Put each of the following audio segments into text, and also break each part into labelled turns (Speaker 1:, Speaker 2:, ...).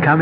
Speaker 1: come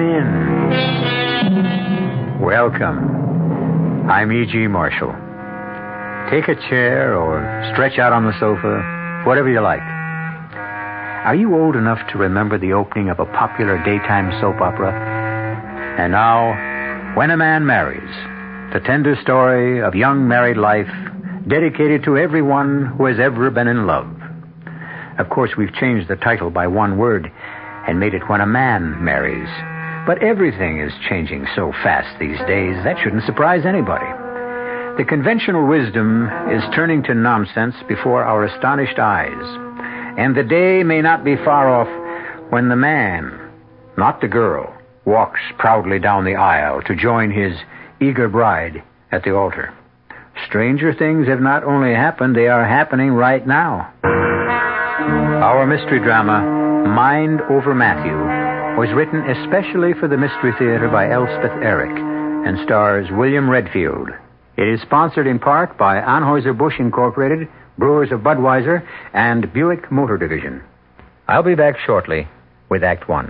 Speaker 1: in. Welcome. I'm E.G. Marshall. Take a chair or stretch out on the sofa, whatever you like. Are you old enough to remember the opening of a popular daytime soap opera? And now, When a Man Marries, the tender story of young married life dedicated to everyone who has ever been in love. Of course, we've changed the title by one word and made it When a Man Marries. But everything is changing so fast these days, that shouldn't surprise anybody. The conventional wisdom is turning to nonsense before our astonished eyes. And the day may not be far off when the man, not the girl, walks proudly down the aisle to join his eager bride at the altar. Stranger things have not only happened, they are happening right now. Our mystery drama, Mind Over Matthew, was written especially for the Mystery Theater by Elspeth Eric and stars William Redfield. It is sponsored in part by Anheuser-Busch Incorporated, Brewers of Budweiser, and Buick Motor Division. I'll be back shortly with Act One.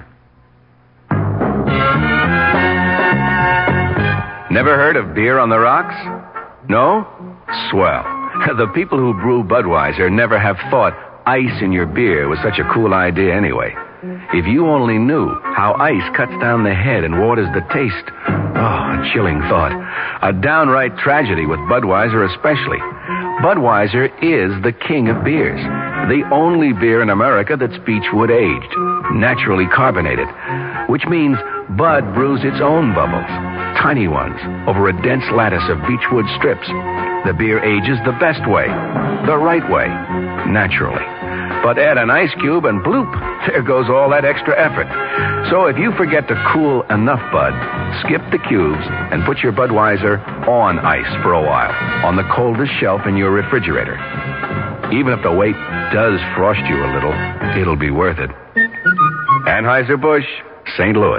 Speaker 2: Never heard of beer on the rocks? No? Swell. The people who brew Budweiser never have thought ice in your beer was such a cool idea anyway. If you only knew how ice cuts down the head and waters the taste. Oh, a chilling thought. A downright tragedy with Budweiser especially. Budweiser is the king of beers. The only beer in America that's beechwood aged, naturally carbonated, which means Bud brews its own bubbles, tiny ones, over a dense lattice of beechwood strips. The beer ages the best way, the right way, naturally. But add an ice cube and bloop, there goes all that extra effort. So if you forget to cool enough Bud, skip the cubes and put your Budweiser on ice for a while, on the coldest shelf in your refrigerator. Even if the wait does frost you a little, it'll be worth it. Anheuser-Busch, St. Louis.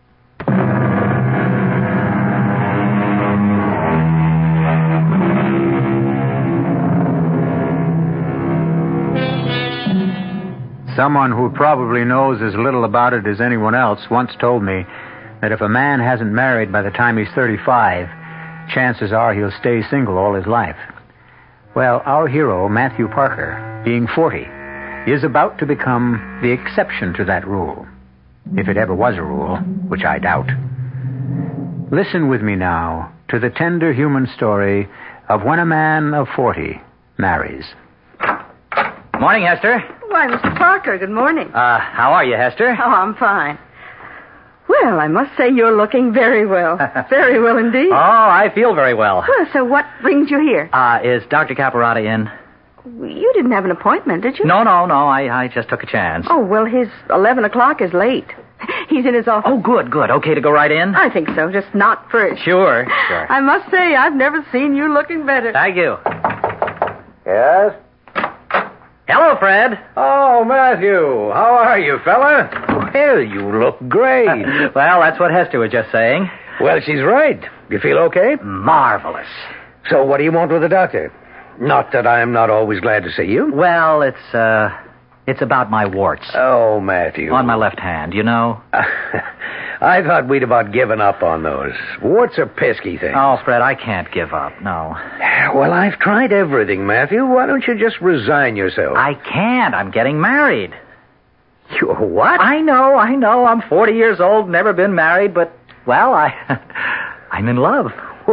Speaker 1: Someone who probably knows as little about it as anyone else once told me that if a man hasn't married by the time he's 35, chances are he'll stay single all his life. Well, our hero, Matthew Parker, being 40, is about to become the exception to that rule. If it ever was a rule, which I doubt. Listen with me now to the tender human story of when a man of 40 marries.
Speaker 3: Morning, Hester.
Speaker 4: Why, Mr. Parker, good morning.
Speaker 3: How are you, Hester?
Speaker 4: Oh, I'm fine. Well, I must say you're looking very well. Very well indeed.
Speaker 3: Oh, I feel very well.
Speaker 4: Well, so what brings you here?
Speaker 3: Is Dr. Caparata in?
Speaker 4: You didn't have an appointment, did you?
Speaker 3: No. I just took a chance.
Speaker 4: Oh, well, his 11 o'clock is late. He's in his office.
Speaker 3: Oh, good. Okay to go right in?
Speaker 4: I think so, just not first.
Speaker 3: Sure.
Speaker 4: I must say, I've never seen you looking better.
Speaker 3: Thank you.
Speaker 1: Yes?
Speaker 3: Hello, Fred.
Speaker 1: Oh, Matthew. How are you, fella? Well, you look great.
Speaker 3: Well, that's what Hester was just saying.
Speaker 1: Well, she's right. You feel okay?
Speaker 3: Marvelous.
Speaker 1: So what do you want with the doctor? Not that I'm not always glad to see you.
Speaker 3: Well, it's about my warts.
Speaker 1: Oh, Matthew.
Speaker 3: On my left hand, you know.
Speaker 1: I thought we'd about given up on those. Warts are pesky things.
Speaker 3: Oh, Fred, I can't give up, no.
Speaker 1: Well, I've tried everything, Matthew. Why don't you just resign yourself?
Speaker 3: I can't. I'm getting married.
Speaker 1: You're what?
Speaker 3: I know. I'm 40 years old, never been married, but, well, I'm in love.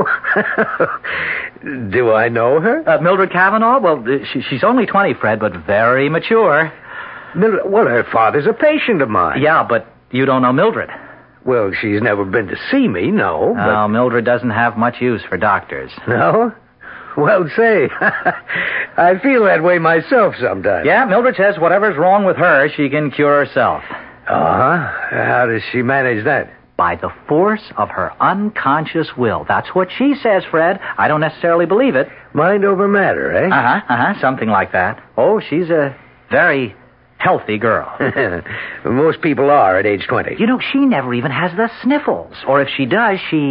Speaker 1: Do I know her?
Speaker 3: Mildred Cavanaugh? Well, she's only 20, Fred, but very mature.
Speaker 1: Mildred, well, her father's a patient of mine.
Speaker 3: Yeah, but you don't know Mildred.
Speaker 1: Well, she's never been to see me, no.
Speaker 3: Oh, Mildred doesn't have much use for doctors.
Speaker 1: No? Well, say, I feel that way myself sometimes.
Speaker 3: Yeah, Mildred says whatever's wrong with her, she can cure herself.
Speaker 1: Uh-huh. How does she manage that?
Speaker 3: By the force of her unconscious will. That's what she says, Fred. I don't necessarily believe it.
Speaker 1: Mind over matter, eh?
Speaker 3: Something like that. Oh, she's a very healthy girl.
Speaker 1: Most people are at age 20.
Speaker 3: You know, she never even has the sniffles. Or if she does, she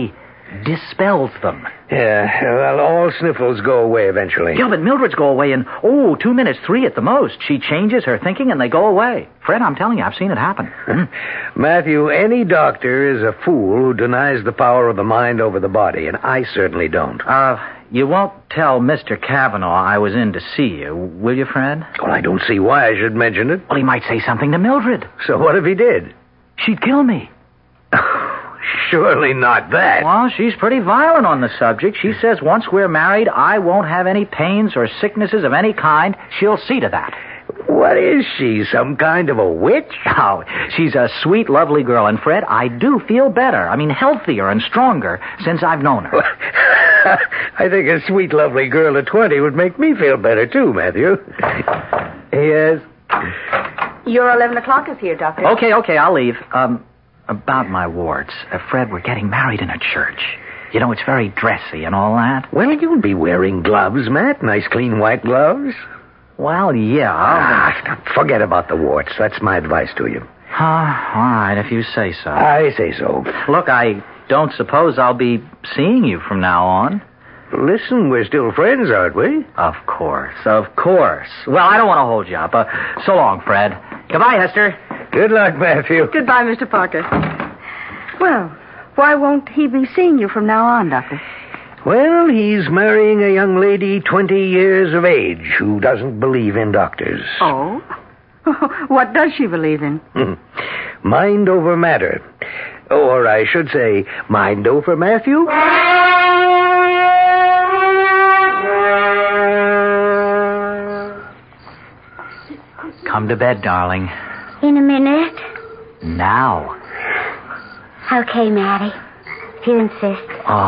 Speaker 3: dispels them.
Speaker 5: Yeah, well, all sniffles go away eventually.
Speaker 3: Yeah, but Mildred's go away in, 2 minutes, 3 at the most. She changes her thinking and they go away. Fred, I'm telling you, I've seen it happen.
Speaker 5: Matthew, any doctor is a fool who denies the power of the mind over the body, and I certainly don't.
Speaker 3: You won't tell Mr. Cavanaugh I was in to see you, will you, Fred?
Speaker 5: Well, I don't see why I should mention it.
Speaker 3: Well, he might say something to Mildred.
Speaker 5: So what if he did?
Speaker 3: She'd kill me.
Speaker 5: Surely not that.
Speaker 3: Well, she's pretty violent on the subject. She says once we're married, I won't have any pains or sicknesses of any kind. She'll see to that.
Speaker 5: What is she, some kind of a witch?
Speaker 3: Oh, she's a sweet, lovely girl. And, Fred, I do feel better. I mean, healthier and stronger since I've known her.
Speaker 5: I think a sweet, lovely girl at 20 would make me feel better, too, Matthew. Yes?
Speaker 4: Your 11 o'clock is here, Doctor.
Speaker 3: Okay, I'll leave. About my warts. Fred, we're getting married in a church. You know, it's very dressy and all that.
Speaker 5: Well, you'll be wearing gloves, Matt. Nice, clean, white gloves.
Speaker 3: Well, yeah.
Speaker 5: Forget about the warts. That's my advice to you.
Speaker 3: All right, if you say so.
Speaker 5: I say so.
Speaker 3: Look, I don't suppose I'll be seeing you from now on.
Speaker 5: Listen, we're still friends, aren't we?
Speaker 3: Of course. Well, I don't want to hold you up. So long, Fred. Goodbye, Hester.
Speaker 5: Good luck, Matthew.
Speaker 4: Goodbye, Mr. Parker. Well, why won't he be seeing you from now on, Doctor?
Speaker 5: Well, he's marrying a young lady 20 years of age who doesn't believe in doctors.
Speaker 4: Oh? What does she believe in?
Speaker 5: Mind over matter. Or I should say, mind over Matthew.
Speaker 3: Come to bed, darling.
Speaker 6: In a minute.
Speaker 3: Now.
Speaker 6: Okay, Maddie. If you insist.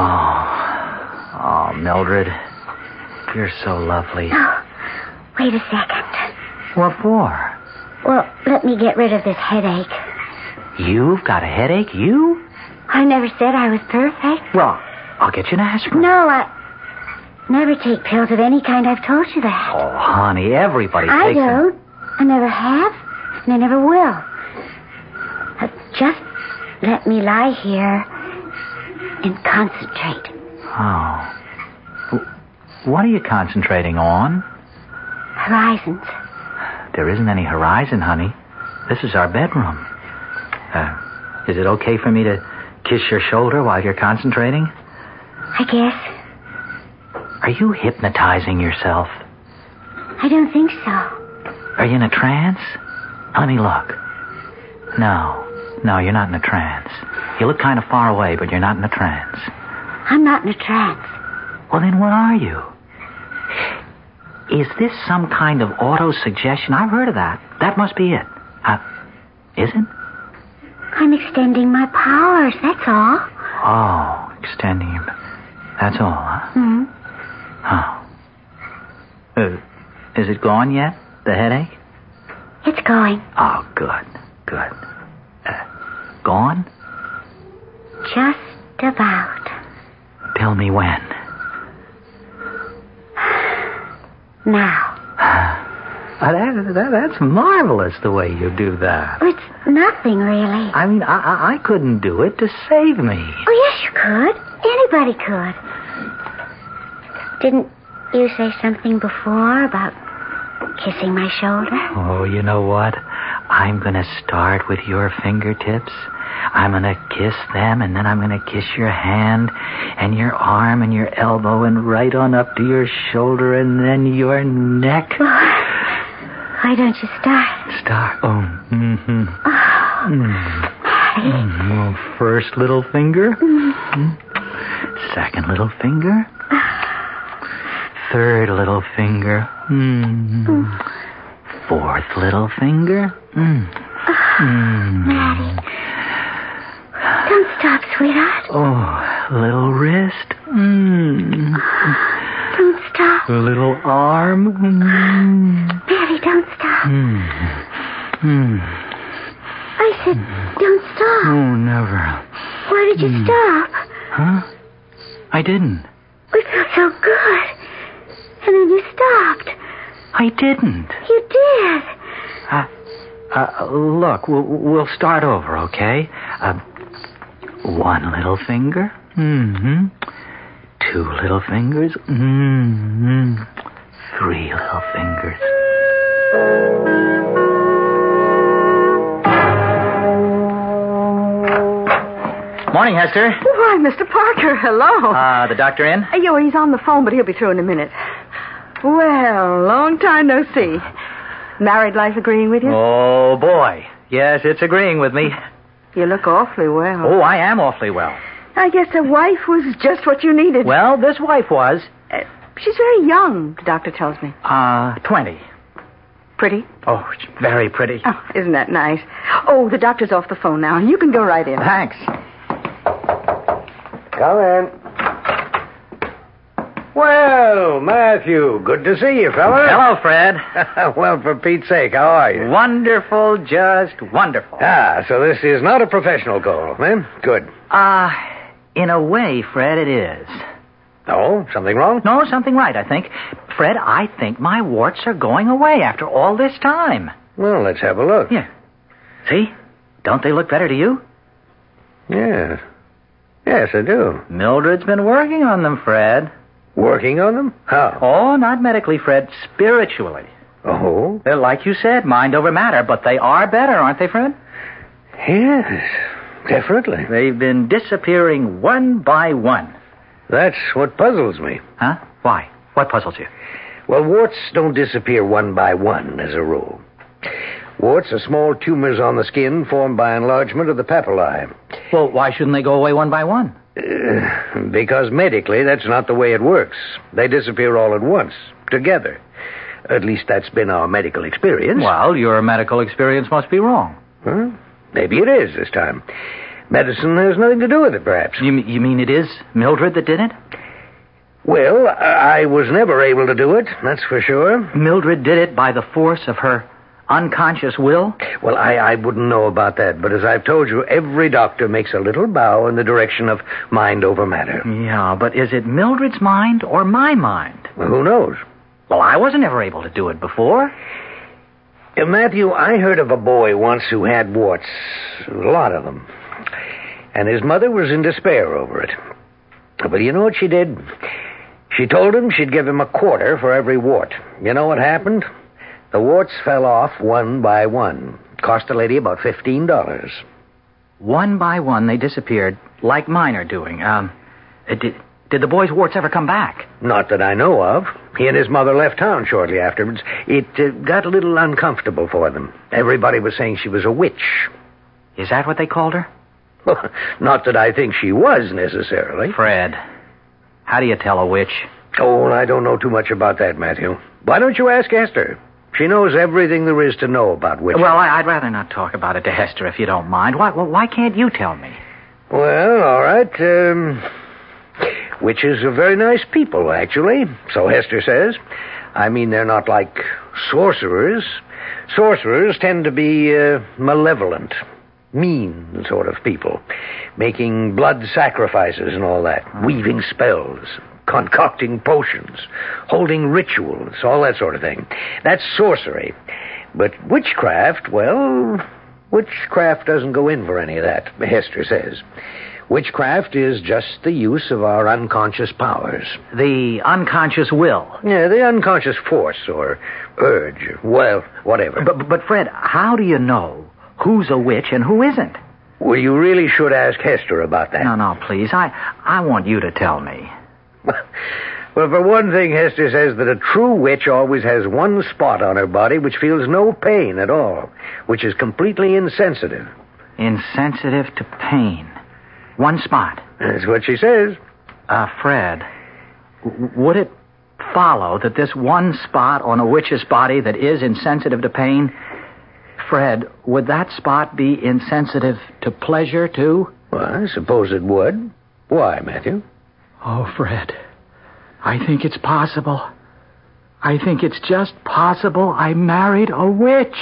Speaker 3: Oh, Mildred. You're so lovely.
Speaker 6: Oh, wait a second.
Speaker 3: What for?
Speaker 6: Well, let me get rid of this headache.
Speaker 3: You've got a headache? You?
Speaker 6: I never said I was perfect.
Speaker 3: Well, I'll get you an aspirin.
Speaker 6: No, I never take pills of any kind. I've told you that.
Speaker 3: Oh, honey, everybody
Speaker 6: I
Speaker 3: takes them.
Speaker 6: don't. I never have, and I never will. Just let me lie here and concentrate.
Speaker 3: Oh. What are you concentrating on?
Speaker 6: Horizons.
Speaker 3: There isn't any horizon, honey. This is our bedroom. Is it okay for me to kiss your shoulder while you're concentrating?
Speaker 6: I guess.
Speaker 3: Are you hypnotizing yourself?
Speaker 6: I don't think so.
Speaker 3: Are you in a trance? Let me look. No, you're not in a trance. You look kind of far away, but you're not in a trance.
Speaker 6: I'm not in a trance.
Speaker 3: Well, then what are you? Is this some kind of auto-suggestion? I've heard of that. That must be it. Is it?
Speaker 6: I'm extending my powers, that's all.
Speaker 3: Oh, extending your... That's all, huh?
Speaker 6: Mm-hmm.
Speaker 3: Oh. Is it gone yet, the headache?
Speaker 6: It's going.
Speaker 3: Oh, good. Gone?
Speaker 6: Just about.
Speaker 3: Tell me when.
Speaker 6: Now.
Speaker 3: That's marvelous, the way you do that.
Speaker 6: It's nothing, really.
Speaker 3: I mean, I couldn't do it to save me.
Speaker 6: Oh, yes, you could. Anybody could. Didn't you say something before about kissing my shoulder?
Speaker 3: Oh, you know what? I'm going to start with your fingertips. I'm going to kiss them, and then I'm going to kiss your hand and your arm and your elbow and right on up to your shoulder and then your neck.
Speaker 6: Why don't you start?
Speaker 3: Start? Oh, mm-hmm.
Speaker 6: Maddie.
Speaker 3: Well, first little finger. Mm-hmm. Second little finger. Third little finger. Mm-hmm. Fourth little finger.
Speaker 6: Maddie. Don't stop, sweetheart.
Speaker 3: Oh, little wrist.
Speaker 6: Don't stop.
Speaker 3: Little arm.
Speaker 6: Maddie, don't stop. I said, don't stop.
Speaker 3: Oh, never.
Speaker 6: Why did you stop?
Speaker 3: Huh? I didn't.
Speaker 6: We felt so good. And then you stopped.
Speaker 3: I didn't.
Speaker 6: You did.
Speaker 3: Look, we'll start over, okay? One little finger. Mm-hmm. 2 little fingers. Mm-hmm. 3 little fingers. Morning, Hester.
Speaker 4: Why, Mr. Parker, hello.
Speaker 3: The doctor in?
Speaker 4: He's on the phone, but he'll be through in a minute. Well, long time no see. Married life agreeing with you?
Speaker 3: Oh, boy. Yes, it's agreeing with me.
Speaker 4: You look awfully well.
Speaker 3: Oh, I am awfully well.
Speaker 4: I guess a wife was just what you needed.
Speaker 3: Well, this wife was.
Speaker 4: She's very young, the doctor tells me.
Speaker 3: 20.
Speaker 4: Pretty?
Speaker 3: Oh, very pretty.
Speaker 4: Oh, isn't that nice? Oh, the doctor's off the phone now. You can go right in.
Speaker 3: Thanks.
Speaker 5: Come in. Well, Matthew, good to see you, fella.
Speaker 3: Hello, Fred.
Speaker 5: Well, for Pete's sake, how are you?
Speaker 3: Wonderful, just wonderful.
Speaker 5: So this is not a professional call, eh? Good.
Speaker 3: In a way, Fred, it is.
Speaker 5: Oh, something wrong?
Speaker 3: No, something right, I think. Fred, I think my warts are going away after all this time.
Speaker 5: Well, let's have a look.
Speaker 3: Here. See? Don't they look better to you?
Speaker 5: Yes. Yes, I do.
Speaker 3: Mildred's been working on them, Fred.
Speaker 5: Working on them? How?
Speaker 3: Oh, not medically, Fred. Spiritually.
Speaker 5: Oh?
Speaker 3: They're like you said, mind over matter, but they are better, aren't they, Fred?
Speaker 5: Yes, definitely.
Speaker 3: They've been disappearing one by one.
Speaker 5: That's what puzzles me.
Speaker 3: Huh? Why? What puzzles you?
Speaker 5: Well, warts don't disappear one by one, as a rule. Warts are small tumors on the skin formed by enlargement of the papillae.
Speaker 3: Well, why shouldn't they go away one by one?
Speaker 5: Because medically, that's not the way it works. They disappear all at once, together. At least that's been our medical experience.
Speaker 3: Well, your medical experience must be wrong.
Speaker 5: Huh? Maybe it is this time. Medicine has nothing to do with it, perhaps.
Speaker 3: You mean it is Mildred that did it?
Speaker 5: Well, I was never able to do it, that's for sure.
Speaker 3: Mildred did it by the force of her unconscious will?
Speaker 5: Well, I wouldn't know about that, but as I've told you, every doctor makes a little bow in the direction of mind over matter.
Speaker 3: Yeah, but is it Mildred's mind or my mind?
Speaker 5: Well, who knows?
Speaker 3: Well, I wasn't ever able to do it before.
Speaker 5: Matthew, I heard of a boy once who had warts. A lot of them. And his mother was in despair over it. But you know what she did? She told him she'd give him $0.25 for every wart. You know what happened? The warts fell off one by one. Cost the lady about $15.
Speaker 3: One by one they disappeared, like mine are doing. Did the boy's warts ever come back?
Speaker 5: Not that I know of. He and his mother left town shortly afterwards. It got a little uncomfortable for them. Everybody was saying she was a witch.
Speaker 3: Is that what they called her?
Speaker 5: Not that I think she was, necessarily.
Speaker 3: Fred, how do you tell a witch?
Speaker 5: Oh, I don't know too much about that, Matthew. Why don't you ask Hester? She knows everything there is to know about witches.
Speaker 3: Well, I'd rather not talk about it to Hester, if you don't mind. Why can't you tell me?
Speaker 5: Well, all right. Witches are very nice people, actually, so Hester says. I mean, they're not like sorcerers. Sorcerers tend to be malevolent, mean sort of people, making blood sacrifices and all that, weaving spells, concocting potions, holding rituals, all that sort of thing. That's sorcery. But witchcraft, well, witchcraft doesn't go in for any of that, Hester says. Witchcraft is just the use of our unconscious powers.
Speaker 3: The unconscious will.
Speaker 5: Yeah, the unconscious force or urge, well, whatever.
Speaker 3: But Fred, how do you know who's a witch and who isn't?
Speaker 5: Well, you really should ask Hester about that.
Speaker 3: No, please. I want you to tell me.
Speaker 5: Well, for one thing, Hester says that a true witch always has one spot on her body which feels no pain at all, which is completely insensitive.
Speaker 3: Insensitive to pain. One spot.
Speaker 5: That's what she says.
Speaker 3: Fred, would it follow that this one spot on a witch's body that is insensitive to pain, Fred, would that spot be insensitive to pleasure, too?
Speaker 5: Well, I suppose it would. Why, Matthew?
Speaker 3: Oh, Fred, I think it's possible. I think it's just possible I married a witch.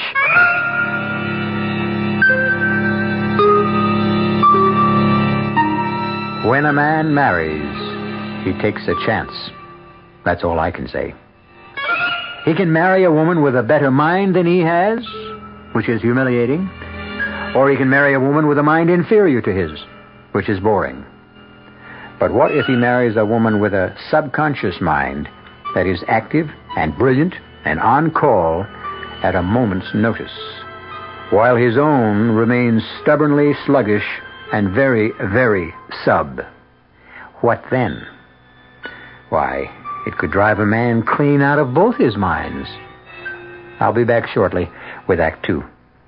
Speaker 1: When a man marries, he takes a chance. That's all I can say. He can marry a woman with a better mind than he has, which is humiliating, or he can marry a woman with a mind inferior to his, which is boring. But what if he marries a woman with a subconscious mind that is active and brilliant and on call at a moment's notice, while his own remains stubbornly sluggish and very, very sub? What then? Why, it could drive a man clean out of both his minds. I'll be back shortly with Act 2.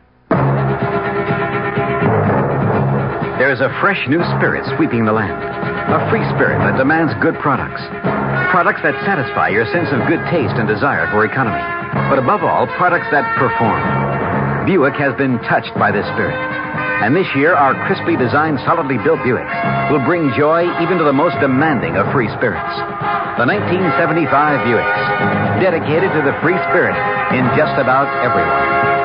Speaker 7: There is a fresh new spirit sweeping the land. A free spirit that demands good products. Products that satisfy your sense of good taste and desire for economy. But above all, products that perform. Buick has been touched by this spirit. And this year, our crisply designed, solidly built Buicks will bring joy even to the most demanding of free spirits. The 1975 Buicks, dedicated to the free spirit in just about everyone.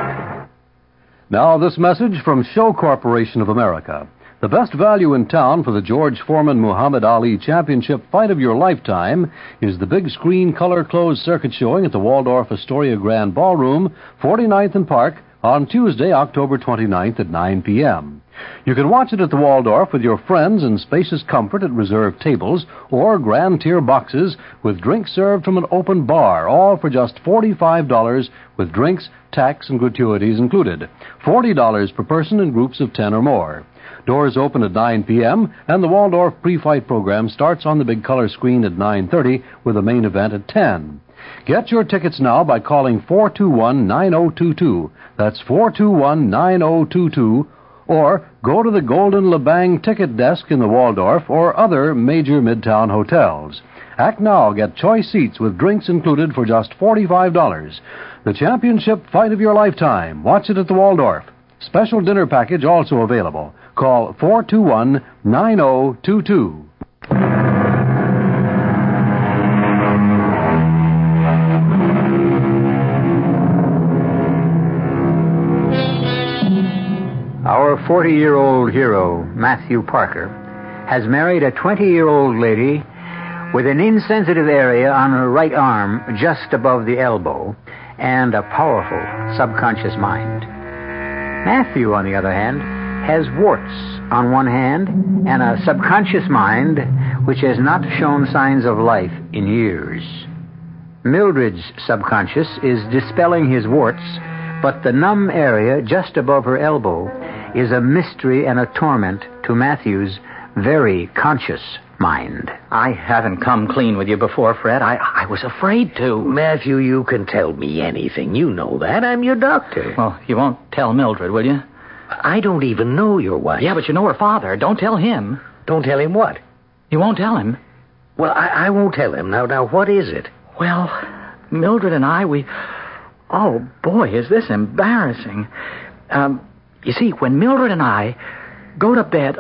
Speaker 8: Now, this message from Show Corporation of America. The best value in town for the George Foreman Muhammad Ali Championship Fight of Your Lifetime is the big screen color closed circuit showing at the Waldorf Astoria Grand Ballroom, 49th and Park, on Tuesday, October 29th at 9 p.m. You can watch it at the Waldorf with your friends in spacious comfort at reserved tables or grand tier boxes with drinks served from an open bar, all for just $45 with drinks, tax, and gratuities included. $40 per person in groups of 10 or more. Doors open at 9 p.m., and the Waldorf pre-fight program starts on the big color screen at 9:30 with the main event at 10. Get your tickets now by calling 421-9022. That's 421-9022. Or go to the Golden LeBang ticket desk in the Waldorf or other major midtown hotels. Act now. Get choice seats with drinks included for just $45. The championship fight of your lifetime. Watch it at the Waldorf. Special dinner package also available. Call 421-9022.
Speaker 1: Our 40-year-old hero, Matthew Parker, has married a 20-year-old lady with an insensitive area on her right arm just above the elbow and a powerful subconscious mind. Matthew, on the other hand, has warts on one hand and a subconscious mind which has not shown signs of life in years. Mildred's subconscious is dispelling his warts, but the numb area just above her elbow is a mystery and a torment to Matthew's very conscious mind.
Speaker 3: I haven't come clean with you before, Fred. I was afraid to.
Speaker 5: Matthew, you can tell me anything. You know that. I'm your doctor.
Speaker 3: Well, you won't tell Mildred, will you?
Speaker 5: I don't even know your wife.
Speaker 3: Yeah, but you know her father. Don't tell him.
Speaker 5: Don't tell him what?
Speaker 3: You won't tell him?
Speaker 5: Well, I won't tell him. Now, what is it?
Speaker 3: Well, Mildred and I, Oh, boy, is this embarrassing. You see, when Mildred and I go to bed,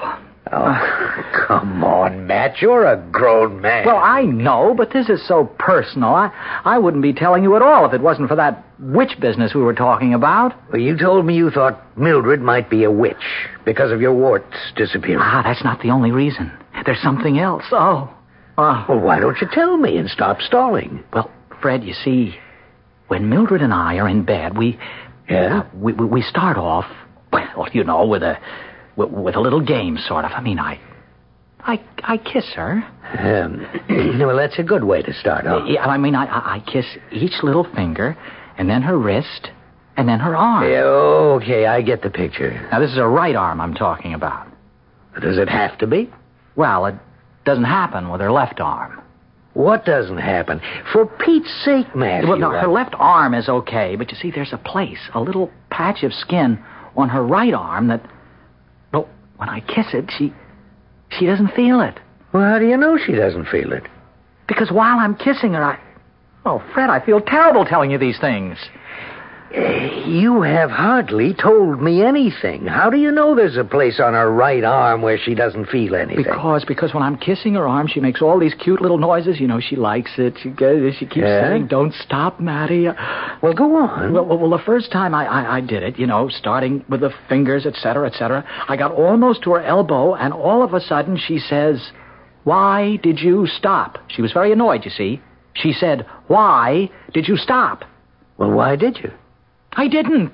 Speaker 5: come on, Matt. You're a grown man.
Speaker 3: Well, I know, but this is so personal. I wouldn't be telling you at all if it wasn't for that witch business we were talking about.
Speaker 5: Well, you told me you thought Mildred might be a witch because of your warts disappearing.
Speaker 3: That's not the only reason. There's something else. Well,
Speaker 5: why don't you tell me and stop stalling?
Speaker 3: Well, Fred, you see, when Mildred and I are in bed, we start off, well, you know, with a little game, sort of. I mean, I kiss her.
Speaker 5: Well, that's a good way to start off.
Speaker 3: Yeah, I mean, I kiss each little finger, and then her wrist, and then her arm.
Speaker 5: Yeah, okay, I get the picture.
Speaker 3: Now, this is her right arm I'm talking about.
Speaker 5: Does it have to be?
Speaker 3: Well, it doesn't happen with her left arm.
Speaker 5: What doesn't happen? For Pete's sake, Matthew.
Speaker 3: Well, no, her left arm is okay, but you see, there's a little patch of skin on her right arm that, well, when I kiss it, she doesn't feel it.
Speaker 5: Well, how do you know she doesn't feel it?
Speaker 3: Because while I'm kissing her, Fred, I feel terrible telling you these things.
Speaker 5: You have hardly told me anything. How do you know there's a place on her right arm where she doesn't feel anything?
Speaker 3: Because when I'm kissing her arm, she makes all these cute little noises. You know, she likes it. She keeps saying, "Don't stop, Matty."
Speaker 5: Well, go on.
Speaker 3: Well, the first time I did it, you know, starting with the fingers, etc., etc., I got almost to her elbow, and all of a sudden she says, "Why did you stop?" She was very annoyed, you see. She said, "Why did you stop?"
Speaker 5: Well, why did you?
Speaker 3: I didn't.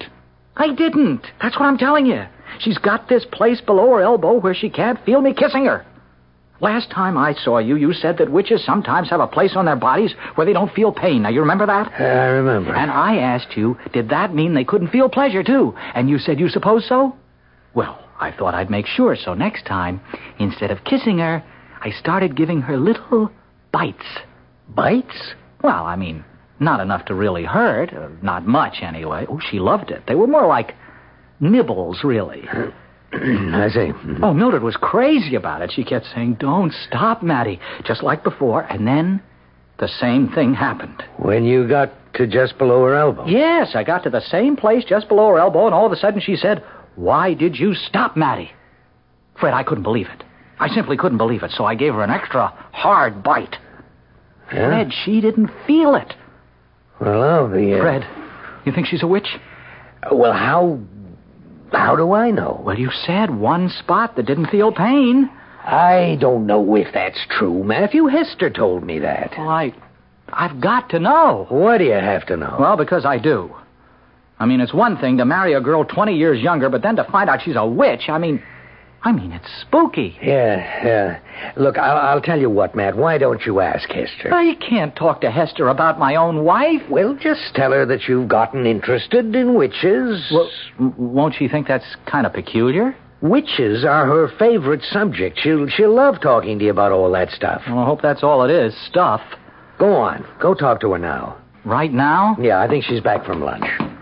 Speaker 3: That's what I'm telling you. She's got this place below her elbow where she can't feel me kissing her. Last time I saw you, you said that witches sometimes have a place on their bodies where they don't feel pain. Now, you remember that?
Speaker 5: I remember.
Speaker 3: And I asked you, did that mean they couldn't feel pleasure, too? And you said you suppose so? Well, I thought I'd make sure, so next time, instead of kissing her, I started giving her little bites.
Speaker 5: Bites?
Speaker 3: Well, I mean, not enough to really hurt. Not much, anyway. Oh, she loved it. They were more like nibbles, really.
Speaker 5: I see.
Speaker 3: Oh, Mildred was crazy about it. She kept saying, don't stop, Matty, just like before. And then the same thing happened.
Speaker 5: When you got to just below her elbow?
Speaker 3: Yes, I got to the same place just below her elbow, and all of a sudden she said, why did you stop, Matty? Fred, I couldn't believe it. I simply couldn't believe it, so I gave her an extra hard bite.
Speaker 5: Yeah?
Speaker 3: Fred, she didn't feel it.
Speaker 5: Well, I'll be...
Speaker 3: Fred, you think she's a witch?
Speaker 5: Well, how do I know?
Speaker 3: Well, you said one spot that didn't feel pain.
Speaker 5: I don't know if that's true, Matthew. Hester told me that.
Speaker 3: Well, I've got to know.
Speaker 5: Why do you have to know?
Speaker 3: Well, because I do. I mean, it's one thing to marry a girl 20 years younger, but then to find out she's a witch, I mean, it's spooky.
Speaker 5: Yeah. Look, I'll tell you what, Matt. Why don't you ask Hester?
Speaker 3: I can't talk to Hester about my own wife.
Speaker 5: Well, just tell her that you've gotten interested in witches.
Speaker 3: Well, won't she think that's kind of peculiar?
Speaker 5: Witches are her favorite subject. She'll love talking to you about all that stuff.
Speaker 3: Well, I hope that's all it is, stuff.
Speaker 5: Go on. Go talk to her now.
Speaker 3: Right now?
Speaker 5: Yeah, I think she's back from lunch.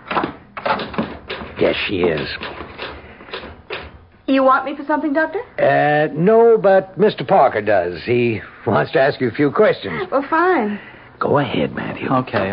Speaker 5: Yes, she is.
Speaker 4: You want me for something, Doctor?
Speaker 5: No, but Mr. Parker does. He wants to ask you a few questions.
Speaker 4: Well, fine.
Speaker 5: Go ahead, Matthew.
Speaker 3: Okay.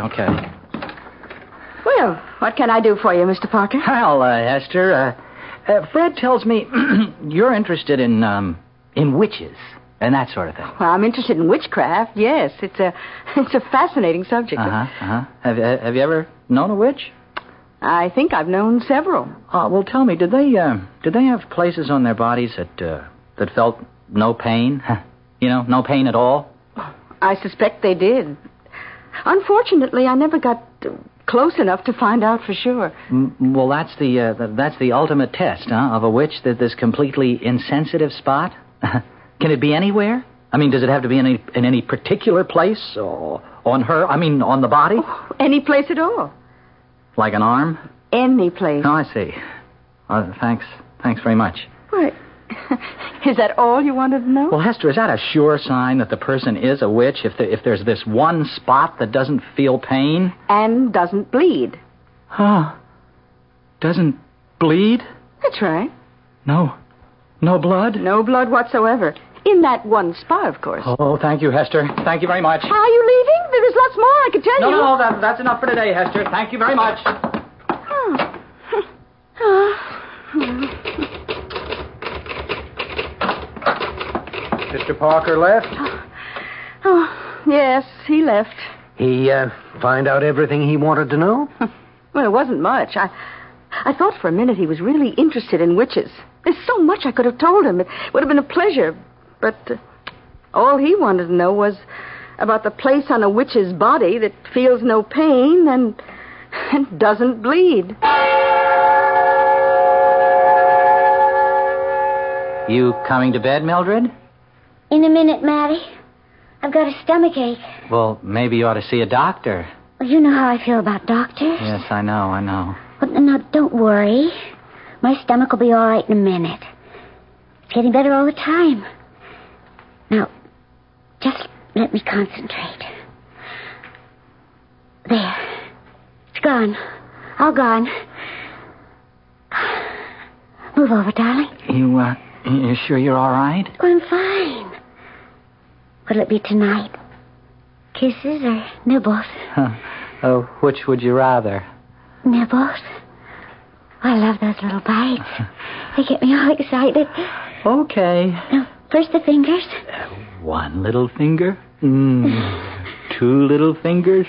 Speaker 4: Well, what can I do for you, Mr. Parker?
Speaker 3: Well, Hester, Fred tells me you're interested in witches and that sort of thing.
Speaker 4: Well, I'm interested in witchcraft, yes. It's a fascinating subject.
Speaker 3: Have you ever known a witch?
Speaker 4: I think I've known several.
Speaker 3: Well, tell me, did they have places on their bodies that felt no pain? No pain at all?
Speaker 4: I suspect they did. Unfortunately, I never got close enough to find out for sure.
Speaker 3: Well, that's the ultimate test, of a witch, this completely insensitive spot. Can it be anywhere? I mean, does it have to be in any particular place or on her? I mean, on the body?
Speaker 4: Oh, any place at all.
Speaker 3: Like an arm?
Speaker 4: Any place.
Speaker 3: Oh, I see. Thanks very much.
Speaker 4: What? Is that all you wanted to know?
Speaker 3: Well, Hester, is that a sure sign that the person is a witch if there's this one spot that doesn't feel pain?
Speaker 4: And doesn't bleed.
Speaker 3: Huh. Doesn't bleed?
Speaker 4: That's right.
Speaker 3: No blood?
Speaker 4: No blood whatsoever. In that one spot, of course.
Speaker 3: Oh, thank you, Hester. Thank you very much.
Speaker 4: Are you leaving? There's lots more I could tell you.
Speaker 3: No, that's enough for today, Hester. Thank you very much. Mr. Parker left?
Speaker 4: Oh, yes, he left.
Speaker 5: He find out everything he wanted to know?
Speaker 4: Well, it wasn't much. I thought for a minute he was really interested in witches. There's so much I could have told him. It would have been a pleasure. But all he wanted to know was about the place on a witch's body that feels no pain and doesn't bleed.
Speaker 3: You coming to bed, Mildred?
Speaker 6: In a minute, Matty. I've got a stomachache.
Speaker 3: Well, maybe you ought to see a doctor.
Speaker 6: Well, you know how I feel about doctors.
Speaker 3: Yes, I know.
Speaker 6: Well, no, don't worry. My stomach will be all right in a minute. It's getting better all the time. Now, just let me concentrate. There. It's gone. All gone. Move over, darling.
Speaker 3: You sure you're all right?
Speaker 6: Oh, I'm fine. What'll it be tonight? Kisses or nibbles?
Speaker 3: Which would you rather?
Speaker 6: Nibbles. I love those little bites. They get me all excited.
Speaker 3: Okay.
Speaker 6: Now, first the fingers.
Speaker 3: One little finger. Two little fingers.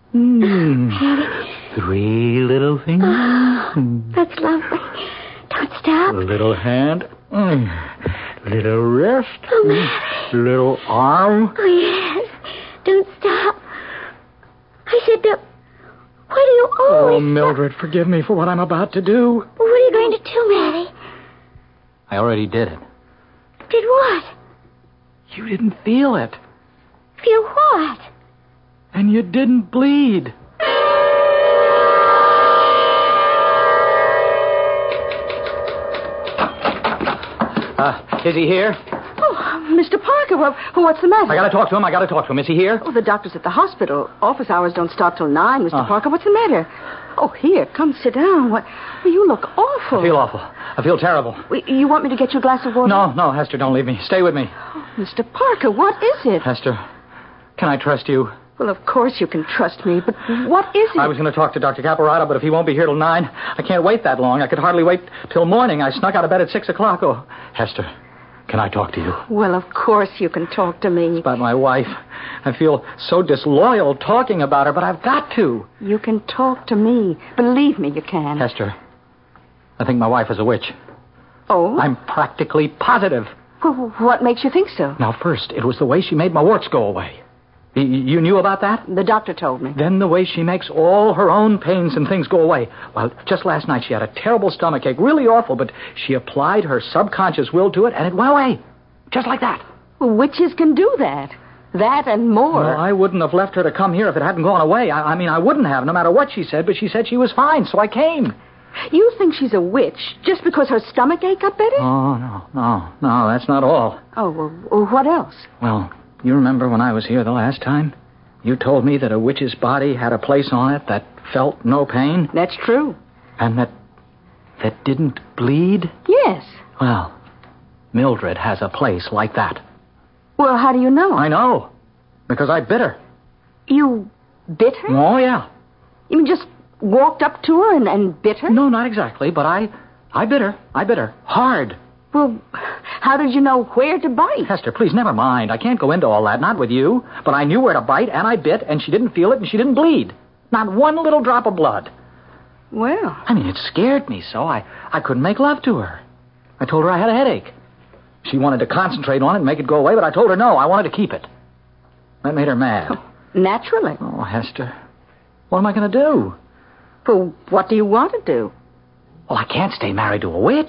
Speaker 3: Three little fingers.
Speaker 6: Oh, that's lovely. Don't stop.
Speaker 3: A little hand. Little wrist.
Speaker 6: Oh, Mary.
Speaker 3: Little arm.
Speaker 6: Oh, yes. Don't stop. I said don't. Why do you always...
Speaker 3: Oh, Mildred, forgive me for what I'm about to do.
Speaker 6: Well, what are you going to do, Matty?
Speaker 3: I already did it.
Speaker 6: Did what?
Speaker 3: You didn't feel it.
Speaker 6: Feel what?
Speaker 3: And you didn't bleed. Is he here?
Speaker 4: Oh, Mr. Parker, what's the matter?
Speaker 3: I gotta talk to him. Is he here?
Speaker 4: Oh, the doctor's at the hospital. Office hours don't start till 9, Mr. Parker. What's the matter? Oh, here, come sit down. Well, you look awful.
Speaker 3: I feel awful. I feel terrible.
Speaker 4: You want me to get you a glass of water?
Speaker 3: No, Hester, don't leave me. Stay with me.
Speaker 4: Oh, Mr. Parker, what is it?
Speaker 3: Hester, can I trust you?
Speaker 4: Well, of course you can trust me, but what is it?
Speaker 3: I was going to talk to Dr. Caparotto, but if he won't be here till 9, I can't wait that long. I could hardly wait till morning. I snuck out of bed at 6 o'clock. Oh, Hester, can I talk to you?
Speaker 4: Well, of course you can talk to me.
Speaker 3: About my wife. I feel so disloyal talking about her, but I've got to.
Speaker 4: You can talk to me. Believe me, you can.
Speaker 3: Hester, I think my wife is a witch.
Speaker 4: Oh?
Speaker 3: I'm practically positive.
Speaker 4: Well, what makes you think so?
Speaker 3: Now, first, it was the way she made my warts go away. You knew about that?
Speaker 4: The doctor told me.
Speaker 3: Then the way she makes all her own pains and things go away. Well, just last night she had a terrible stomachache, really awful, but she applied her subconscious will to it, and it went away. Just like that.
Speaker 4: Well, witches can do that. That and more.
Speaker 3: Well, I wouldn't have left her to come here if it hadn't gone away. I mean, I wouldn't have, no matter what she said, but she said she was fine, so I came.
Speaker 4: You think she's a witch just because her stomachache got better?
Speaker 3: Oh, no, that's not all.
Speaker 4: Oh, well, what else?
Speaker 3: Well, you remember when I was here the last time? You told me that a witch's body had a place on it that felt no pain?
Speaker 4: That's true.
Speaker 3: And that didn't bleed?
Speaker 4: Yes.
Speaker 3: Well, Mildred has a place like that.
Speaker 4: Well, how do you know?
Speaker 3: I know. Because I bit her.
Speaker 4: You bit her?
Speaker 3: Oh, yeah.
Speaker 4: You mean just walked up to her and bit her?
Speaker 3: No, not exactly, but I bit her. I bit her. Hard.
Speaker 4: Well, how did you know where to bite?
Speaker 3: Hester, please, never mind. I can't go into all that, not with you. But I knew where to bite, and I bit, and she didn't feel it, and she didn't bleed. Not one little drop of blood.
Speaker 4: Well.
Speaker 3: I mean, it scared me so I couldn't make love to her. I told her I had a headache. She wanted to concentrate on it and make it go away, but I told her no, I wanted to keep it. That made her mad.
Speaker 4: Oh, naturally.
Speaker 3: Oh, Hester, what am I going to do?
Speaker 4: Well, what do you want to do?
Speaker 3: Well, I can't stay married to a witch.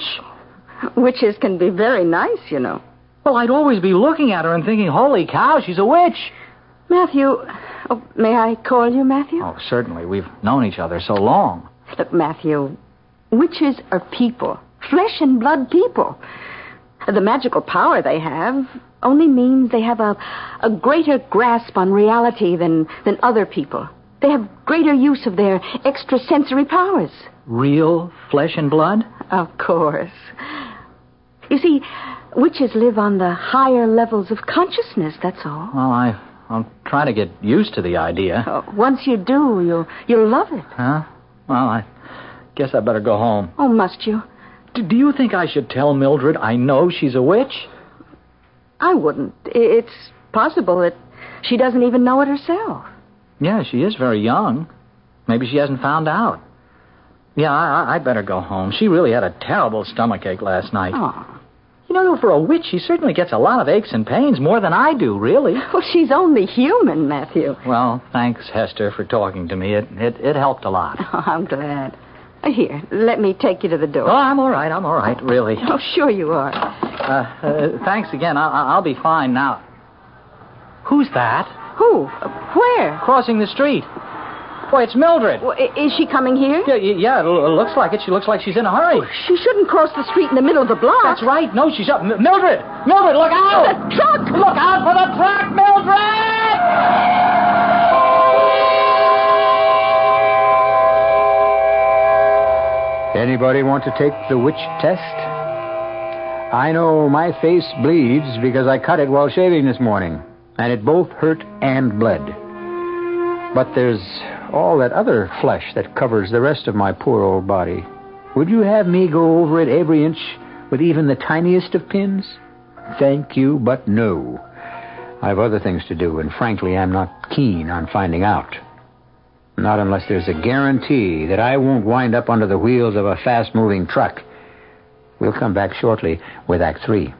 Speaker 4: Witches can be very nice, you know.
Speaker 3: Well, I'd always be looking at her and thinking, holy cow, she's a witch.
Speaker 4: Matthew, may I call you Matthew?
Speaker 3: Oh, certainly. We've known each other so long.
Speaker 4: Look, Matthew, witches are people, flesh and blood people. The magical power they have only means they have a greater grasp on reality than other people. They have greater use of their extrasensory powers.
Speaker 3: Real flesh and blood?
Speaker 4: Of course. You see, witches live on the higher levels of consciousness, that's all.
Speaker 3: Well, I'll try to get used to the idea.
Speaker 4: Oh, once you do, you'll love it.
Speaker 3: Huh? Well, I guess I better go home.
Speaker 4: Oh, must you?
Speaker 3: Do you think I should tell Mildred I know she's a witch?
Speaker 4: I wouldn't. It's possible that she doesn't even know it herself.
Speaker 3: Yeah, she is very young. Maybe she hasn't found out. Yeah, I'd better go home. She really had a terrible stomachache last night.
Speaker 4: Oh.
Speaker 3: You know, for a witch, she certainly gets a lot of aches and pains, more than I do, really.
Speaker 4: Well, she's only human, Matthew.
Speaker 3: Well, thanks, Hester, for talking to me. It helped a lot.
Speaker 4: Oh, I'm glad. Here, let me take you to the door.
Speaker 3: Oh, I'm all right, really.
Speaker 4: Oh, sure you are.
Speaker 3: Thanks again. I'll be fine now. Who's that?
Speaker 4: Who? Where?
Speaker 3: Crossing the street. Boy, it's Mildred.
Speaker 4: Well, is she coming here?
Speaker 3: Yeah, it looks like it. She looks like she's in a hurry.
Speaker 4: She shouldn't cross the street in the middle of the block.
Speaker 3: That's right. No, she's up. Mildred, look out!
Speaker 4: The truck!
Speaker 3: Look out for the truck, Mildred!
Speaker 1: Anybody want to take the witch test? I know my face bleeds because I cut it while shaving this morning, and it both hurt and bled. But there's all that other flesh that covers the rest of my poor old body. Would you have me go over it every inch with even the tiniest of pins? Thank you, but no. I have other things to do, and frankly, I'm not keen on finding out. Not unless there's a guarantee that I won't wind up under the wheels of a fast-moving truck. We'll come back shortly with Act 3.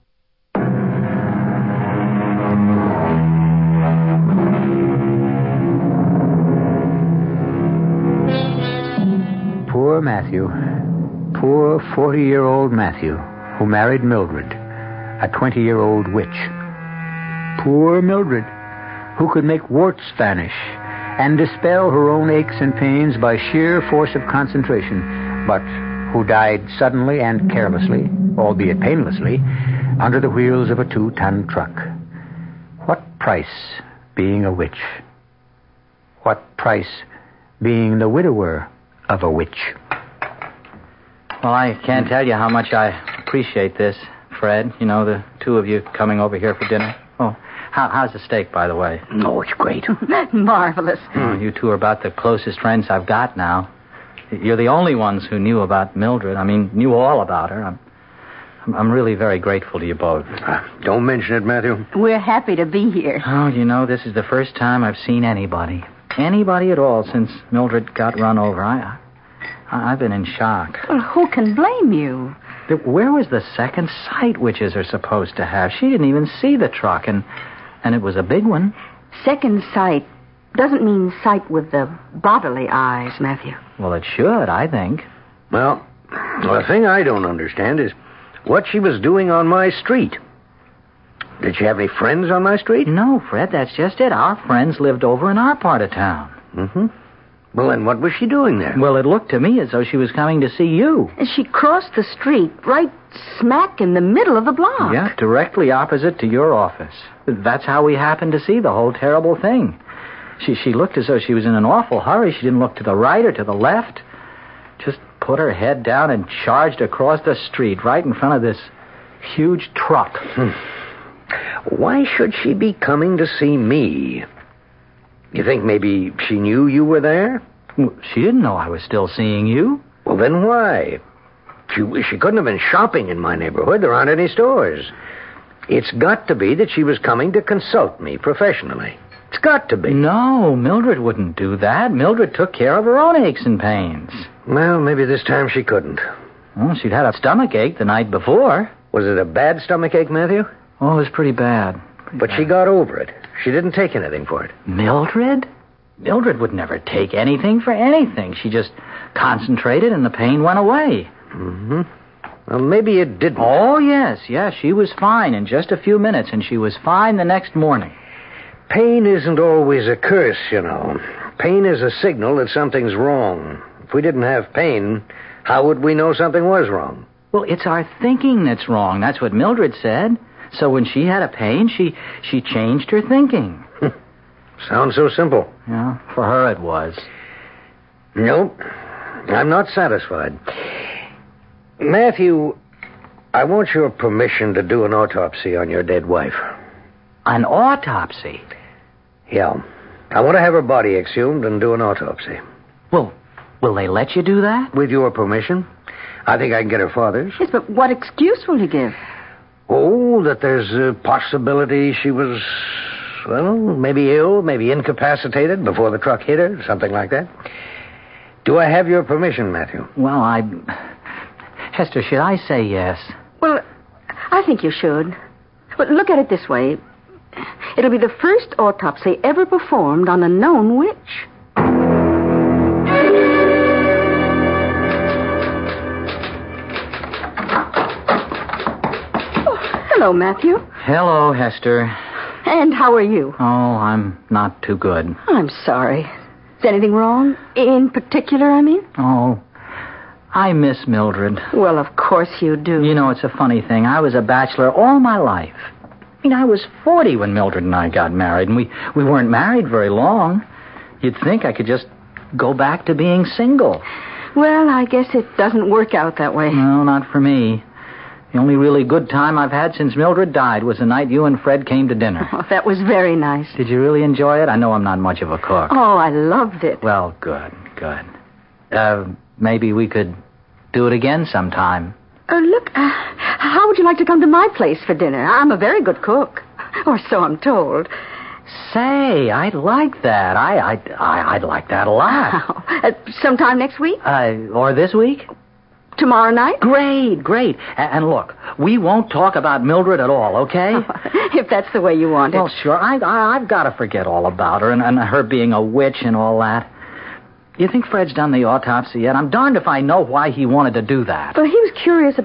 Speaker 1: Poor Matthew. Poor 40-year-old Matthew, who married Mildred, a 20-year-old witch. Poor Mildred, who could make warts vanish and dispel her own aches and pains by sheer force of concentration, but who died suddenly and carelessly, albeit painlessly, under the wheels of a 2-ton truck. What price being a witch? What price being the widower of a witch?
Speaker 3: Well, I can't tell you how much I appreciate this, Fred. You know, the two of you coming over here for dinner. Oh, how's the steak, by the way?
Speaker 5: Oh, it's great.
Speaker 4: Marvelous.
Speaker 3: You two are about the closest friends I've got now. You're the only ones who knew about Mildred. I mean, knew all about her. I'm really very grateful to you both.
Speaker 5: Don't mention it, Matthew.
Speaker 4: We're happy to be here.
Speaker 3: Oh, you know, this is the first time I've seen anybody at all since Mildred got run over. I've been in shock.
Speaker 4: Well, who can blame you?
Speaker 3: Where was the second sight witches are supposed to have? She didn't even see the truck, and it was a big one.
Speaker 4: Second sight doesn't mean sight with the bodily eyes, Matthew.
Speaker 3: Well, it should, I think.
Speaker 5: Well, the thing I don't understand is what she was doing on my street. Did she have any friends on my street?
Speaker 3: No, Fred, that's just it. Our friends lived over in our part of town.
Speaker 5: Mm-hmm. Well, then what was she doing there?
Speaker 3: Well, it looked to me as though she was coming to see you.
Speaker 4: And she crossed the street right smack in the middle of the block.
Speaker 3: Yeah, directly opposite to your office. That's how we happened to see the whole terrible thing. She looked as though she was in an awful hurry. She didn't look to the right or to the left. Just put her head down and charged across the street right in front of this huge truck.
Speaker 5: Why should she be coming to see me? You think maybe she knew you were there?
Speaker 3: She didn't know I was still seeing you.
Speaker 5: Well, then why? She couldn't have been shopping in my neighborhood. There aren't any stores. It's got to be that she was coming to consult me professionally. It's got to be.
Speaker 3: No, Mildred wouldn't do that. Mildred took care of her own aches and pains.
Speaker 5: Well, maybe this time she couldn't.
Speaker 3: Well, she'd had a stomach ache the night before.
Speaker 5: Was it a bad stomach ache, Matthew?
Speaker 3: Oh, it was pretty bad.
Speaker 5: But she got over it. She didn't take anything for it.
Speaker 3: Mildred? Mildred would never take anything for anything. She just concentrated and the pain went away.
Speaker 5: Mm-hmm. Well, maybe it didn't.
Speaker 3: Oh, yes. She was fine in just a few minutes, and she was fine the next morning.
Speaker 5: Pain isn't always a curse, you know. Pain is a signal that something's wrong. If we didn't have pain, how would we know something was wrong?
Speaker 3: Well, it's our thinking that's wrong. That's what Mildred said. So when she had a pain, she changed her thinking.
Speaker 5: Sounds so simple.
Speaker 3: Yeah, for her it was.
Speaker 5: Nope. I'm not satisfied. Matthew, I want your permission to do an autopsy on your dead wife.
Speaker 3: An autopsy?
Speaker 5: Yeah. I want to have her body exhumed and do an autopsy.
Speaker 3: Well, will they let you do that?
Speaker 5: With your permission. I think I can get her father's.
Speaker 4: Yes, but what excuse will you give?
Speaker 5: Oh, that there's a possibility she was, well, maybe ill, maybe incapacitated before the truck hit her, something like that. Do I have your permission, Matthew?
Speaker 3: Well, Hester, should I say yes?
Speaker 4: Well, I think you should. But look at it this way. It'll be the first autopsy ever performed on a known witch. Hello, Matthew.
Speaker 3: Hello, Hester.
Speaker 4: And how are you?
Speaker 3: Oh, I'm not too good.
Speaker 4: I'm sorry. Is anything wrong? In particular, I mean?
Speaker 3: Oh, I miss Mildred.
Speaker 4: Well, of course you do.
Speaker 3: You know, it's a funny thing. I was a bachelor all my life. I mean, I was 40 when Mildred and I got married, and we weren't married very long. You'd think I could just go back to being single.
Speaker 4: Well, I guess it doesn't work out that way.
Speaker 3: No, not for me. The only really good time I've had since Mildred died was the night you and Fred came to dinner.
Speaker 4: Oh, that was very nice.
Speaker 3: Did you really enjoy it? I know I'm not much of a cook.
Speaker 4: Oh, I loved it.
Speaker 3: Well, good. Maybe we could do it again sometime.
Speaker 4: Look, how would you like to come to my place for dinner? I'm a very good cook. Or so I'm told.
Speaker 3: Say, I'd like that. I'd like that a lot.
Speaker 4: Sometime next week?
Speaker 3: Or this week?
Speaker 4: Tomorrow night?
Speaker 3: Great. And look, we won't talk about Mildred at all, okay?
Speaker 4: If that's the way you want it.
Speaker 3: Well, sure. I've got to forget all about her and her being a witch and all that. You think Fred's done the autopsy yet? I'm darned if I know why he wanted to do that.
Speaker 4: Well, he was curious about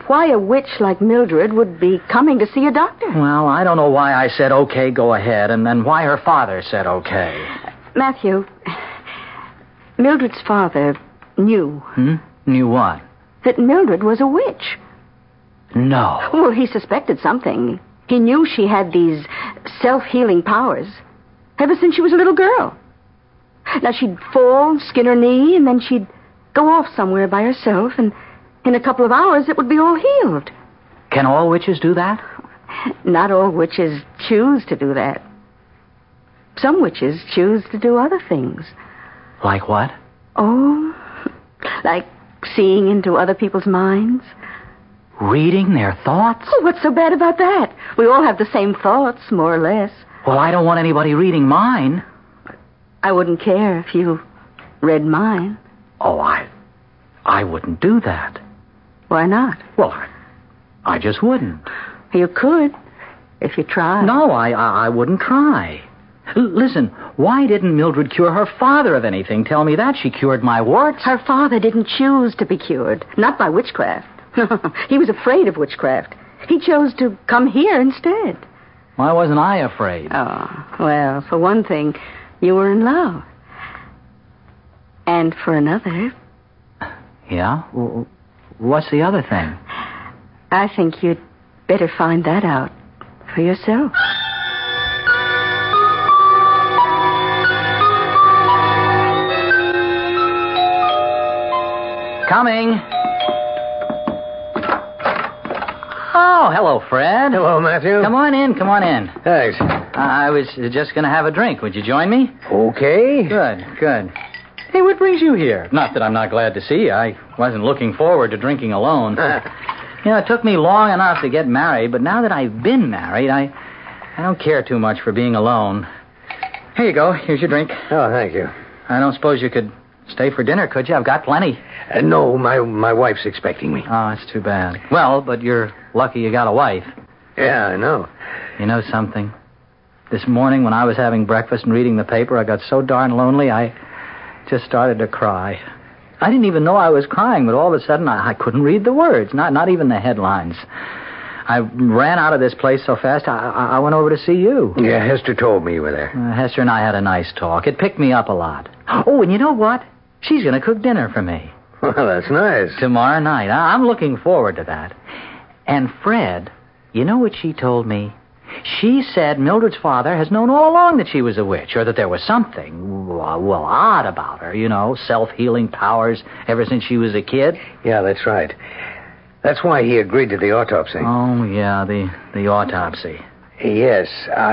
Speaker 4: why a witch like Mildred would be coming to see a doctor.
Speaker 3: Well, I don't know why I said, okay, go ahead, and then why her father said okay.
Speaker 4: Matthew, Mildred's father knew.
Speaker 3: Knew what?
Speaker 4: That Mildred was a witch.
Speaker 3: No.
Speaker 4: Well, he suspected something. He knew she had these self-healing powers ever since she was a little girl. Now, she'd fall, skin her knee, and then she'd go off somewhere by herself, and in a couple of hours it would be all healed.
Speaker 3: Can all witches do that?
Speaker 4: Not all witches choose to do that. Some witches choose to do other things.
Speaker 3: Like what?
Speaker 4: Oh, like seeing into other people's minds.
Speaker 3: Reading their thoughts?
Speaker 4: Oh, what's so bad about that? We all have the same thoughts, more or less.
Speaker 3: Well, I don't want anybody reading mine.
Speaker 4: I wouldn't care if you read mine.
Speaker 3: Oh, I wouldn't do that.
Speaker 4: Why not?
Speaker 3: Well, I just wouldn't.
Speaker 4: You could, if you tried.
Speaker 3: No, I wouldn't try. Listen, why didn't Mildred cure her father of anything? Tell me that. She cured my warts.
Speaker 4: Her father didn't choose to be cured, not by witchcraft. He was afraid of witchcraft. He chose to come here instead.
Speaker 3: Why wasn't I afraid?
Speaker 4: Oh, well, for one thing, you were in love. And for another...
Speaker 3: Yeah? What's the other thing?
Speaker 4: I think you'd better find that out for yourself.
Speaker 3: Coming. Oh, hello, Fred.
Speaker 5: Hello, Matthew.
Speaker 3: Come on in.
Speaker 5: Thanks.
Speaker 3: I was just going to have a drink. Would you join me?
Speaker 5: Okay.
Speaker 3: Good. Hey, what brings you here? Not that I'm not glad to see you. I wasn't looking forward to drinking alone. It took me long enough to get married, but now that I've been married, I don't care too much for being alone. Here you go. Here's your drink.
Speaker 5: Oh, thank you.
Speaker 3: I don't suppose you could stay for dinner, could you? I've got plenty.
Speaker 5: No, my wife's expecting me.
Speaker 3: Oh, that's too bad. Well, but you're lucky you got a wife.
Speaker 5: Yeah, I know.
Speaker 3: You know something? This morning when I was having breakfast and reading the paper, I got so darn lonely, I just started to cry. I didn't even know I was crying, but all of a sudden I couldn't read the words, not even the headlines. I ran out of this place so fast, I went over to see you.
Speaker 5: Yeah, Hester told me you were there.
Speaker 3: Hester and I had a nice talk. It picked me up a lot. Oh, and you know what? She's going to cook dinner for me.
Speaker 5: Well, that's nice.
Speaker 3: Tomorrow night. I'm looking forward to that. And Fred, you know what she told me? She said Mildred's father has known all along that she was a witch, or that there was something, well, odd about her, self-healing powers ever since she was a kid.
Speaker 5: Yeah, that's right. That's why he agreed to the autopsy.
Speaker 3: Oh, yeah, the autopsy.
Speaker 5: Yes,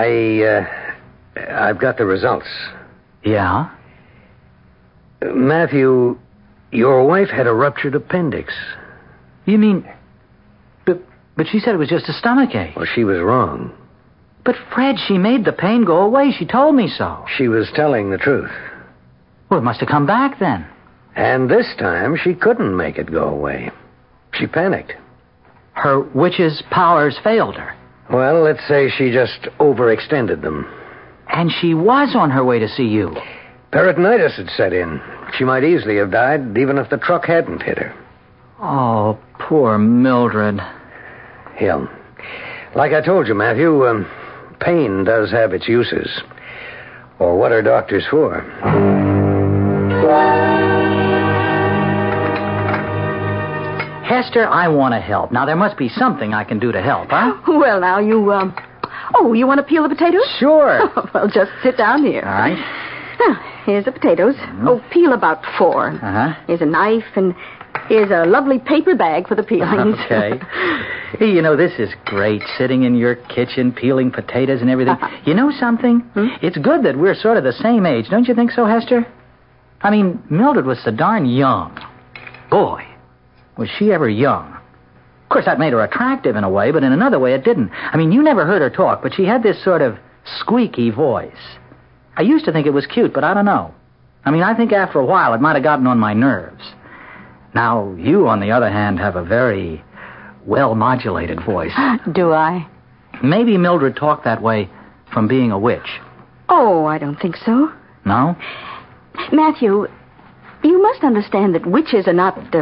Speaker 5: I've got the results.
Speaker 3: Yeah?
Speaker 5: Matthew, your wife had a ruptured appendix.
Speaker 3: You mean... But she said it was just a stomachache.
Speaker 5: Well, she was wrong.
Speaker 3: But, Fred, she made the pain go away. She told me so.
Speaker 5: She was telling the truth.
Speaker 3: Well, it must have come back then.
Speaker 5: And this time, she couldn't make it go away. She panicked.
Speaker 3: Her witch's powers failed her.
Speaker 5: Well, let's say she just overextended them.
Speaker 3: And she was on her way to see you.
Speaker 5: Peritonitis had set in. She might easily have died, even if the truck hadn't hit her.
Speaker 3: Oh, poor Mildred.
Speaker 5: Yeah. Like I told you, Matthew, pain does have its uses. Or what are doctors for?
Speaker 3: Hester, I want to help. Now, there must be something I can do to help, huh?
Speaker 4: Well, now, you want to peel the potatoes?
Speaker 3: Sure.
Speaker 4: Well, just sit down here.
Speaker 3: All right.
Speaker 4: Now, here's the potatoes. Oh, peel about 4.
Speaker 3: Uh-huh.
Speaker 4: Here's a knife, and here's a lovely paper bag for the peelings.
Speaker 3: Okay. Hey, this is great, sitting in your kitchen, peeling potatoes and everything. You know something? It's good that we're sort of the same age. Don't you think so, Hester? I mean, Mildred was so darn young. Boy, was she ever young. Of course, that made her attractive in a way, but in another way it didn't. I mean, you never heard her talk, but she had this sort of squeaky voice. I used to think it was cute, but I don't know. I mean, I think after a while it might have gotten on my nerves. Now, you, on the other hand, have a very well-modulated voice.
Speaker 4: Do I?
Speaker 3: Maybe Mildred talked that way from being a witch.
Speaker 4: Oh, I don't think so.
Speaker 3: No?
Speaker 4: Matthew, you must understand that witches are not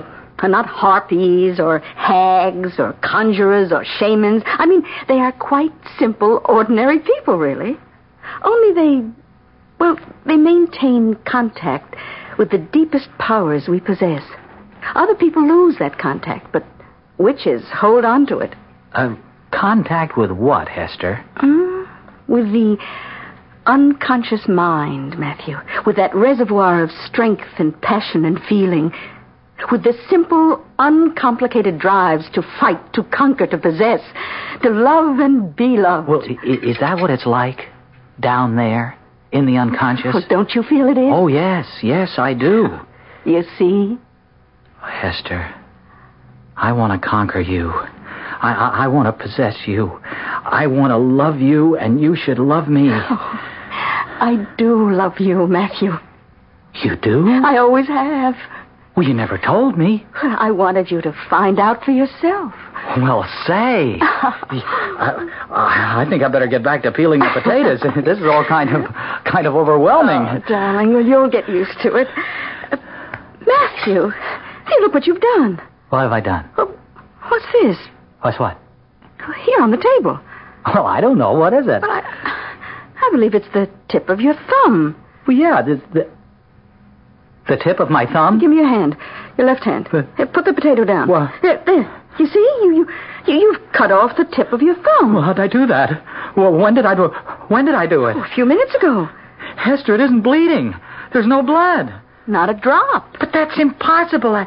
Speaker 4: Are not harpies or hags or conjurers or shamans. I mean, they are quite simple, ordinary people, really. Only they maintain contact with the deepest powers we possess. Other people lose that contact, but witches hold on to it.
Speaker 3: Contact with what, Hester?
Speaker 4: With the unconscious mind, Matthew. With that reservoir of strength and passion and feeling. With the simple, uncomplicated drives to fight, to conquer, to possess, to love and be loved.
Speaker 3: Well, is that what it's like down there in the unconscious?
Speaker 4: Well, don't you feel it is?
Speaker 3: Oh, yes, I do.
Speaker 4: You see?
Speaker 3: Hester, I want to conquer you. I want to possess you. I want to love you, and you should love me.
Speaker 4: Oh, I do love you, Matthew.
Speaker 3: You do?
Speaker 4: I always have.
Speaker 3: Well, you never told me.
Speaker 4: I wanted you to find out for yourself.
Speaker 3: Well, say. I think I better get back to peeling the potatoes. This is all kind of overwhelming.
Speaker 4: Oh, darling, well, you'll get used to it. Matthew, hey, look what you've done.
Speaker 3: What have I done?
Speaker 4: What's this?
Speaker 3: What's what?
Speaker 4: Here on the table.
Speaker 3: Well, I don't know. What is it?
Speaker 4: Well, I believe it's the tip of your thumb.
Speaker 3: Well, yeah, the tip of my thumb?
Speaker 4: Give me your hand. Your left hand. Here, put the potato down.
Speaker 3: What?
Speaker 4: There. You see? You've cut off the tip of your thumb.
Speaker 3: Well, how'd I do that? Well, when did I do it?
Speaker 4: A few minutes ago.
Speaker 3: Hester, it isn't bleeding. There's no blood.
Speaker 4: Not a drop.
Speaker 3: But that's impossible.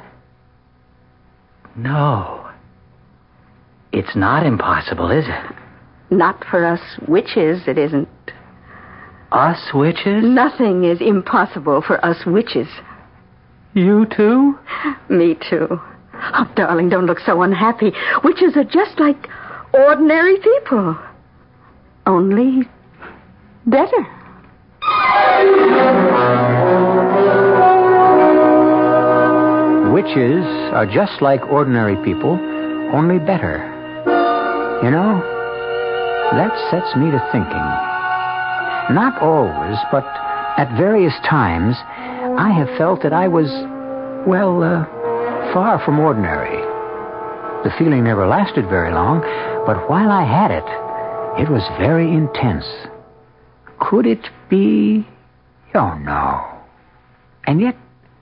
Speaker 3: No. It's not impossible, is it?
Speaker 4: Not for us witches, it isn't.
Speaker 3: Us witches?
Speaker 4: Nothing is impossible for us witches.
Speaker 3: You too?
Speaker 4: Me too. Oh, darling, don't look so unhappy. Witches are just like ordinary people. Only better.
Speaker 1: Witches are just like ordinary people, only better. You know, that sets me to thinking. Not always, but at various times, I have felt that I was, far from ordinary. The feeling never lasted very long, but while I had it, it was very intense. Could it be? Oh, no. And yet,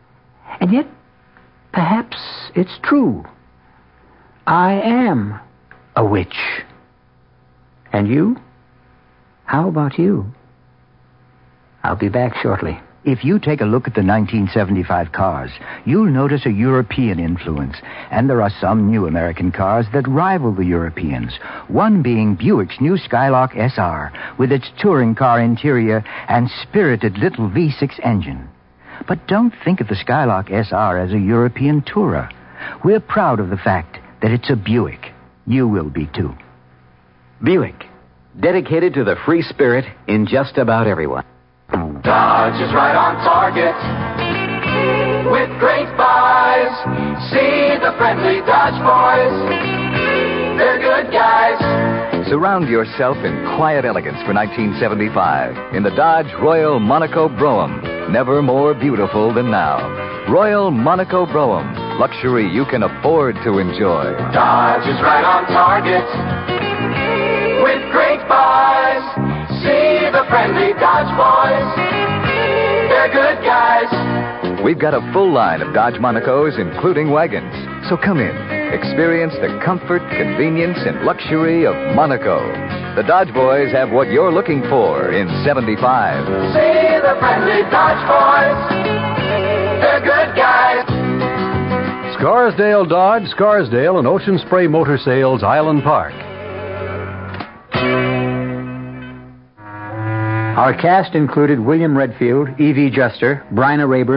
Speaker 1: perhaps it's true. I am a witch. And you? How about you? I'll be back shortly.
Speaker 9: If you take a look at the 1975 cars, you'll notice a European influence. And there are some new American cars that rival the Europeans. One being Buick's new Skylark SR, with its touring car interior and spirited little V6 engine. But don't think of the Skylark SR as a European tourer. We're proud of the fact that it's a Buick. You will be, too.
Speaker 7: Buick, dedicated to the free spirit in just about everyone.
Speaker 10: Dodge is right on target with great buys. See the friendly Dodge boys. They're good guys.
Speaker 11: Surround yourself in quiet elegance for 1975 in the Dodge Royal Monaco Brougham. Never more beautiful than now. Royal Monaco Brougham. Luxury you can afford to enjoy.
Speaker 10: Dodge is right on target with great buys. See the friendly Dodge boys. They're good guys.
Speaker 11: We've got a full line of Dodge Monacos, including wagons. So come in. Experience the comfort, convenience, and luxury of Monaco. The Dodge boys have what you're looking for in 75.
Speaker 10: See the friendly Dodge boys. They're good guys.
Speaker 8: Scarsdale Dodge, Scarsdale, and Ocean Spray Motor Sales, Island Park.
Speaker 1: Our cast included William Redfield, Evie Juster, Bryna Rayburn,